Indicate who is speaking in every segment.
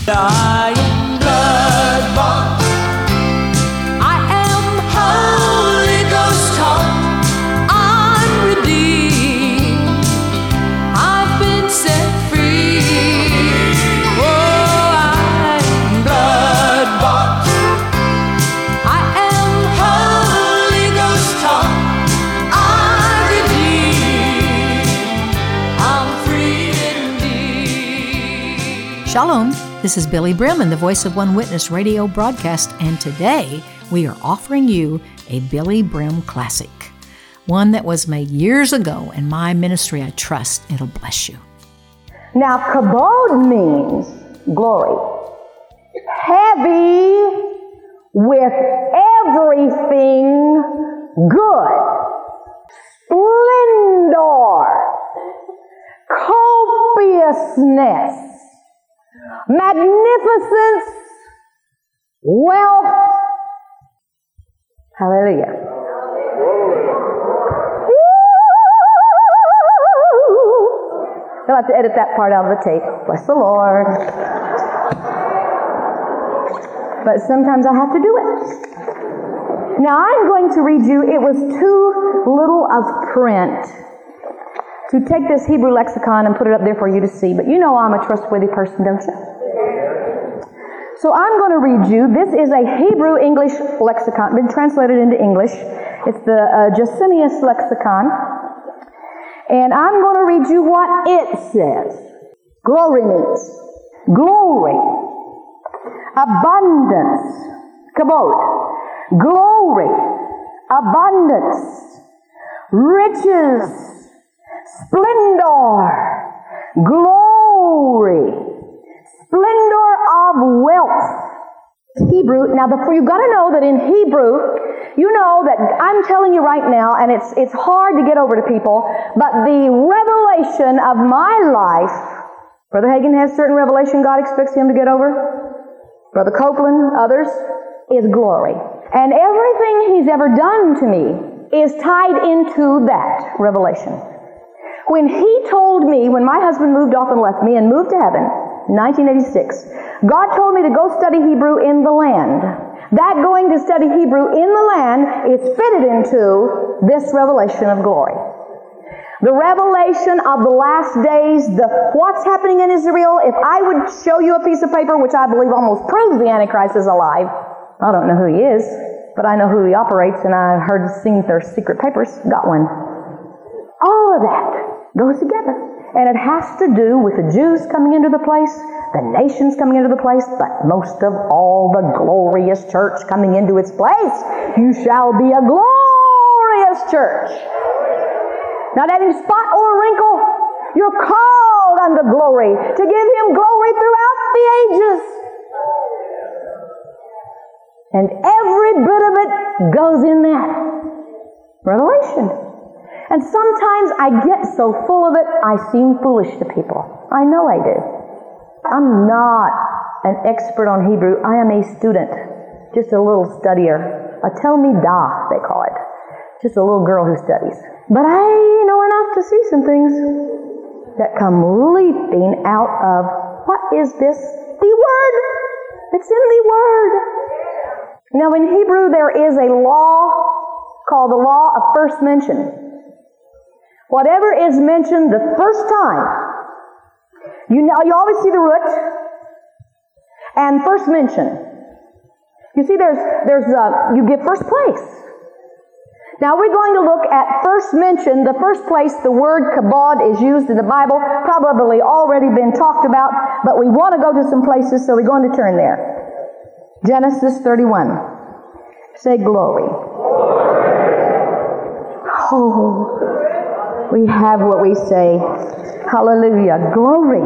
Speaker 1: I am blood-bought. I am Holy Ghost taught. I'm redeemed. I've been set free. Oh, I am blood-bought. I am Holy Ghost taught. I'm redeemed. I'm free indeed.
Speaker 2: Shalom. This is Billy Brim and the Voice of One Witness radio broadcast, and today we are offering you a Billy Brim classic, one that was made years ago in my ministry. I trust it'll bless you.
Speaker 3: Now, kabod means glory, heavy with everything good, splendor, copiousness, magnificence, wealth. Hallelujah. You'll have to edit that part out of the tape. Bless the Lord. But sometimes I have to do it. Now I'm going to read you, it was too little of print to take this Hebrew lexicon and put it up there for you to see. But you know I'm a trustworthy person, don't you? So I'm going to read you, this is a Hebrew-English lexicon, been translated into English. It's the Gesenius lexicon. And I'm going to read you what it says. Glory means glory, abundance, kabod, glory, abundance, riches, splendor, glory, splendor of wealth. Hebrew, now you've got to know that in Hebrew, you know that I'm telling you right now, and it's hard to get over to people, but the revelation of my life, Brother Hagin has certain revelation God expects him to get over, Brother Copeland, others, is glory. And everything he's ever done to me is tied into that revelation. When he told me, when my husband moved off and left me and moved to heaven, in 1986, God told me to go study Hebrew in the land. That going to study Hebrew in the land is fitted into this revelation of glory. The revelation of the last days, what's happening in Israel. If I would show you a piece of paper, which I believe almost proves the Antichrist is alive, I don't know who he is, but I know who he operates, and I heard sing their secret papers, got one. All of that goes together. And it has to do with the Jews coming into the place, the nations coming into the place, but most of all, the glorious church coming into its place. You shall be a glorious church. Not any spot or wrinkle. You're called unto glory, to give Him glory throughout the ages. And every bit of it goes in that revelation. And sometimes I get so full of it, I seem foolish to people. I know I do. I'm not an expert on Hebrew. I am a student, just a little studier. A Talmidah, they call it. Just a little girl who studies. But I know enough to see some things that come leaping out of, what is this? The Word. It's in the Word. Now in Hebrew there is a law called the law of first mention. Whatever is mentioned the first time, you always see the root and first mention. You see, you give first place. Now we're going to look at first mention, the first place the word kabod is used in the Bible, probably already been talked about, but we want to go to some places, so we're going to turn there. Genesis 31. Say glory. Oh, we have what we say. Hallelujah. Glory.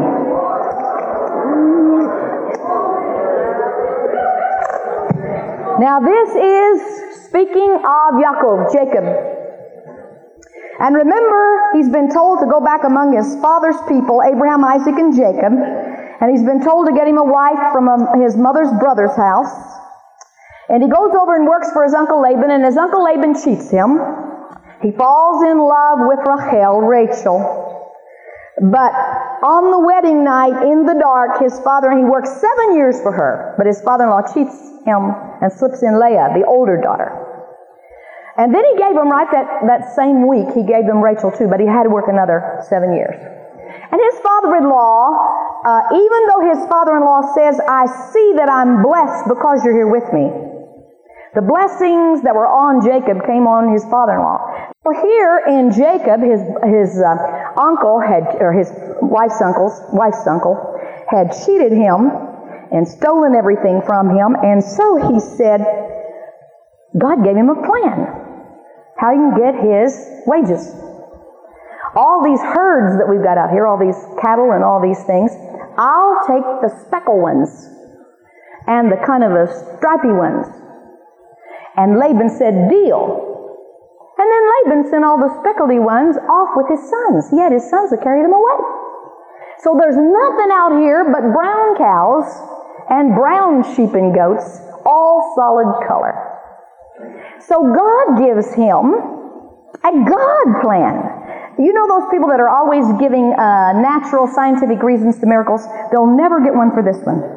Speaker 3: Now this is speaking of Yaakov, Jacob. And remember, he's been told to go back among his father's people, Abraham, Isaac, and Jacob. And he's been told to get him a wife from his mother's brother's house. And he goes over and works for his uncle Laban, and his uncle Laban cheats him. He falls in love with Rachel. But on the wedding night, in the dark, his father, and he worked 7 years for her, but his father-in-law cheats him and slips in Leah, the older daughter. And then he gave them, right that same week, he gave them Rachel too, but he had to work another 7 years. And his father-in-law, even though his father-in-law says, I see that I'm blessed because you're here with me, the blessings that were on Jacob came on his father-in-law. Well, here in Jacob, his uncle or his wife's uncle, had cheated him and stolen everything from him, and so he said, God gave him a plan how he can get his wages. All these herds that we've got out here, all these cattle and all these things, I'll take the speckled ones and the kind of the stripy ones. And Laban said, deal. And then Laban sent all the speckledy ones off with his sons. He had his sons that carried them away. So there's nothing out here but brown cows and brown sheep and goats, all solid color. So God gives him a God plan. You know those people that are always giving natural scientific reasons to miracles? They'll never get one for this one.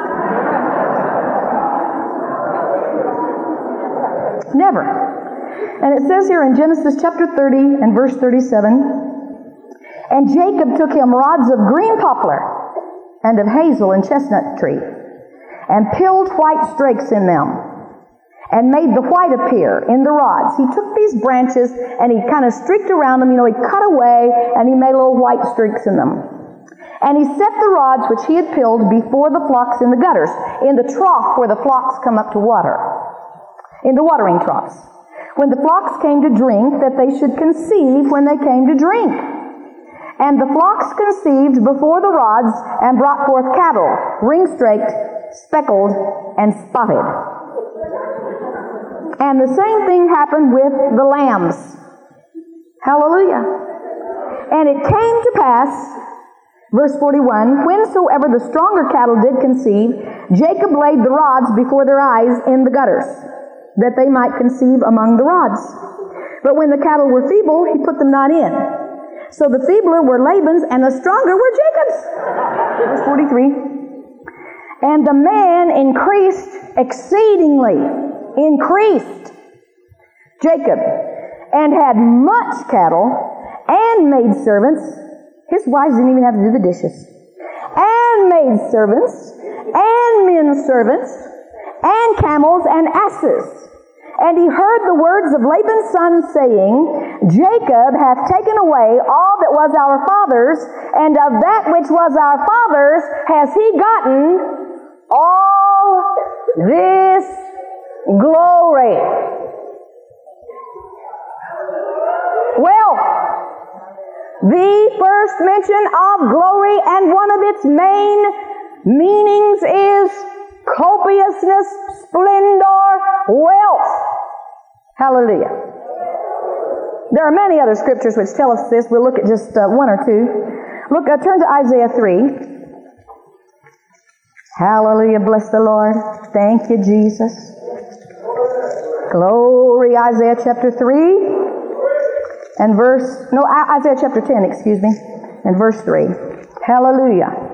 Speaker 3: Never. And it says here in Genesis chapter 30 and verse 37, and Jacob took him rods of green poplar and of hazel and chestnut tree, and pilled white strakes in them, and made the white appear in the rods. He took these branches and he kind of streaked around them, he cut away, and he made little white streaks in them. And he set the rods which he had pilled before the flocks in the gutters, in the trough where the flocks come up to water, in the watering troughs, when the flocks came to drink, that they should conceive when they came to drink. And the flocks conceived before the rods, and brought forth cattle, ring-straked, speckled, and spotted. And the same thing happened with the lambs. Hallelujah. And it came to pass, verse 41, whensoever the stronger cattle did conceive, Jacob laid the rods before their eyes in the gutters, that they might conceive among the rods. But when the cattle were feeble, he put them not in. So the feebler were Laban's, and the stronger were Jacob's. Verse 43. And the man increased exceedingly, Jacob, and had much cattle, and maid servants. His wives didn't even have to do the dishes. And maid servants, and men servants, and camels and asses. And he heard the words of Laban's son saying, Jacob hath taken away all that was our father's, and of that which was our father's has he gotten all this glory. Well, the first mention of glory, and one of its main meanings is copiousness, splendor, wealth. Hallelujah. There are many other scriptures which tell us this. We'll look at just one or two. Turn to Isaiah 3. Hallelujah. Bless the Lord. Thank you, Jesus. Glory. Isaiah chapter 3 and Isaiah chapter 10, and verse 3. Hallelujah.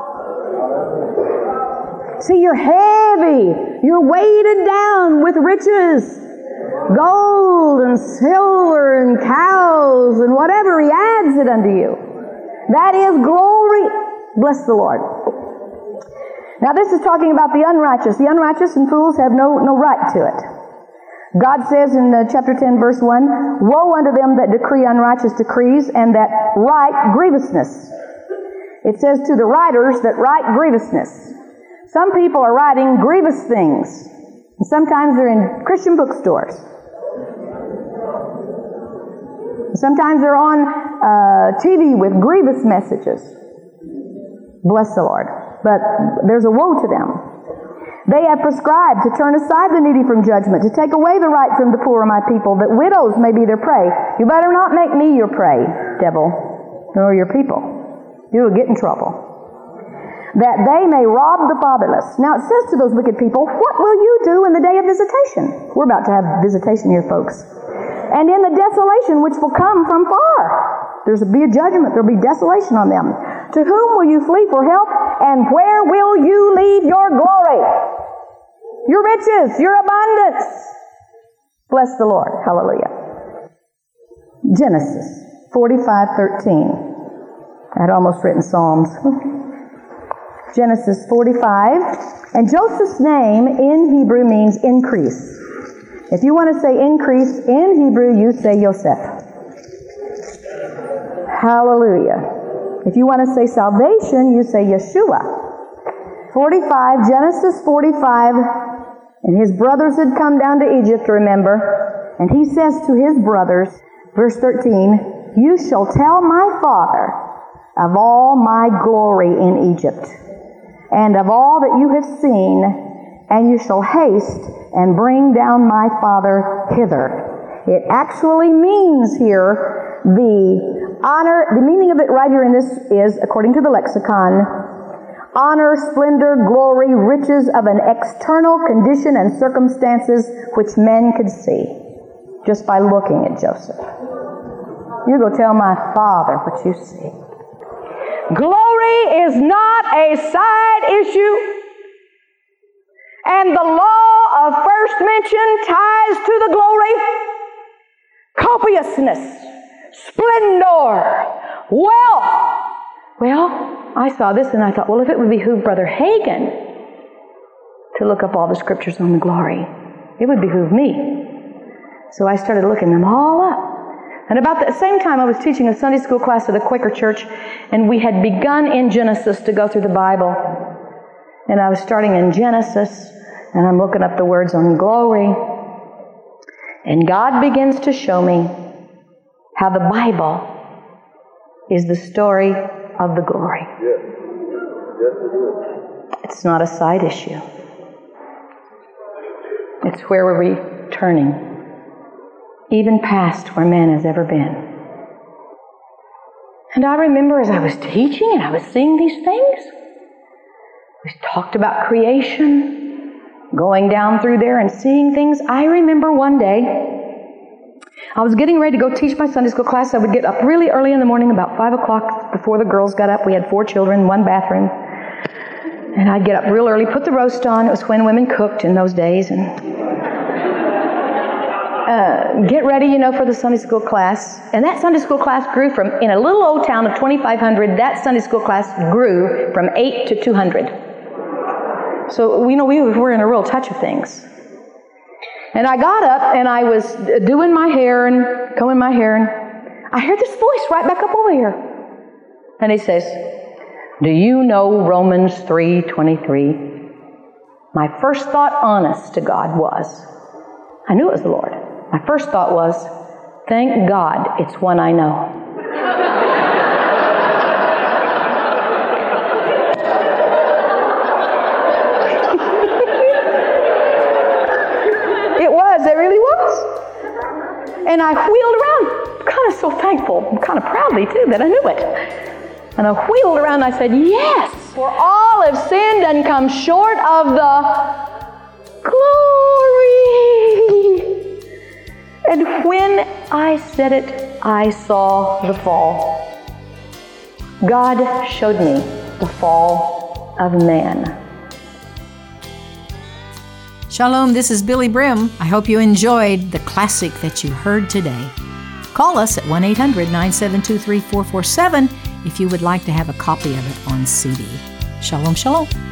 Speaker 3: See, you're heavy. You're weighted down with riches. Gold and silver and cows and whatever. He adds it unto you. That is glory. Bless the Lord. Now this is talking about the unrighteous. The unrighteous and fools have no right to it. God says in chapter 10, verse 1, woe unto them that decree unrighteous decrees, and that write grievousness. It says to the writers that write grievousness. Some people are writing grievous things. And sometimes they're in Christian bookstores. Sometimes they're on TV with grievous messages. Bless the Lord. But there's a woe to them. They have prescribed to turn aside the needy from judgment, to take away the right from the poor of my people, that widows may be their prey. You better not make me your prey, devil, nor your people. You'll get in trouble. That they may rob the fatherless. Now it says to those wicked people, what will you do in the day of visitation? We're about to have visitation here, folks. And in the desolation which will come from far. There'll be a judgment. There'll be desolation on them. To whom will you flee for help? And where will you leave your glory? Your riches, your abundance. Bless the Lord. Hallelujah. Genesis 45:13. I had almost written Psalms. Genesis 45. And Joseph's name in Hebrew means increase. If you want to say increase in Hebrew, you say Yosef. Hallelujah. If you want to say salvation, you say Yeshua. 45, Genesis 45. And his brothers had come down to Egypt, remember. And he says to his brothers, verse 13, you shall tell my father of all my glory in Egypt, and of all that you have seen, and you shall haste and bring down my father hither. It actually means here the honor, the meaning of it right here in this is, according to the lexicon, honor, splendor, glory, riches of an external condition and circumstances which men could see just by looking at Joseph. You go tell my father what you see. Glory is not a side issue, and the law of first mention ties to the glory. Copiousness, splendor, wealth. Well, I saw this and I thought, well, if it would behoove Brother Hagin to look up all the scriptures on the glory, it would behoove me. So I started looking them all up. And about the same time, I was teaching a Sunday school class at a Quaker church, and we had begun in Genesis to go through the Bible. And I was starting in Genesis, and I'm looking up the words on glory. And God begins to show me how the Bible is the story of the glory. It's not a side issue. It's where we're returning, even past where man has ever been. And I remember as I was teaching and I was seeing these things, we talked about creation, going down through there and seeing things. I remember one day, I was getting ready to go teach my Sunday school class. I would get up really early in the morning, about 5 o'clock before the girls got up. We had 4 children, 1 bathroom. And I'd get up real early, put the roast on. It was when women cooked in those days. And get ready, for the Sunday school class. And that Sunday school class grew from, in a little old town of 2,500, that Sunday school class grew from 8 to 200. So, we were in a real touch of things. And I got up and I was doing my hair and combing my hair, and I heard this voice right back up over here. And he says, do you know Romans 3:23? My first thought, honest to God, was, I knew it was the Lord. My first thought was, thank God it's one I know. It really was. And I wheeled around, kind of so thankful, kind of proudly too, that I knew it. And I wheeled around and I said, yes, for all have sinned and come short of the glory. And when I said it, I saw the fall. God showed me the fall of man.
Speaker 2: Shalom, this is Billy Brim. I hope you enjoyed the classic that you heard today. Call us at 1-800-972-3447 if you would like to have a copy of it on CD. Shalom, shalom.